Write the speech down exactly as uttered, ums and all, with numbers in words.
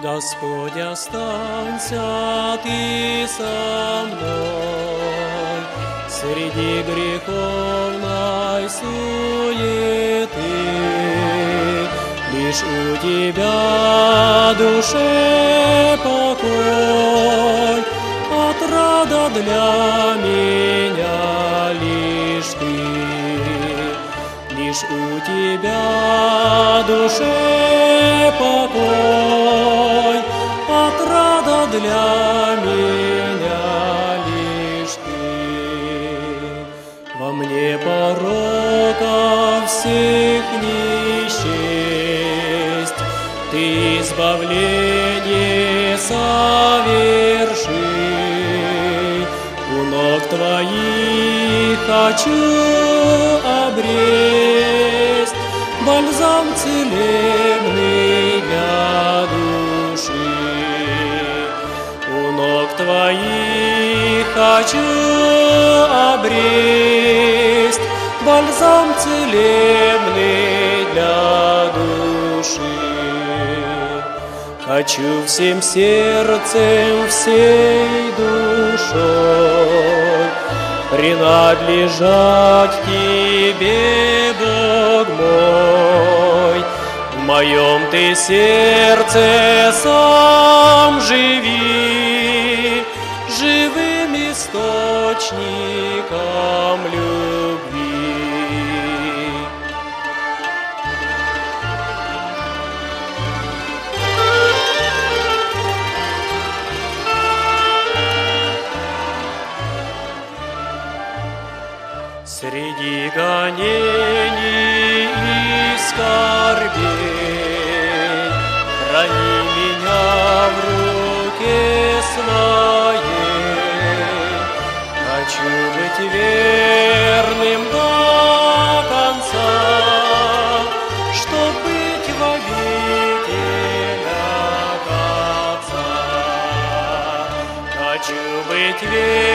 Господь, останься Ты со мной среди греховной суеты. Лишь у Тебя душе покой, отрада для меня лишь Ты. Лишь у Тебя душе покой, отрада для меня лишь Ты. Во мне порока всех не счесть, Ты избавление соверши. У ног Твоих хочу обресть бальзам целебный для души. У ног Твоих хочу обресть бальзам целебный для души. Хочу всем сердцем, всей душой принадлежать Тебе, Бог мой. В моем Ты сердце сам живи, живым источником любви. Среди гонений и скорбей храни меня в руке Своей. Хочу быть верным до конца, чтоб быть в обителях Отца. Хочу быть верным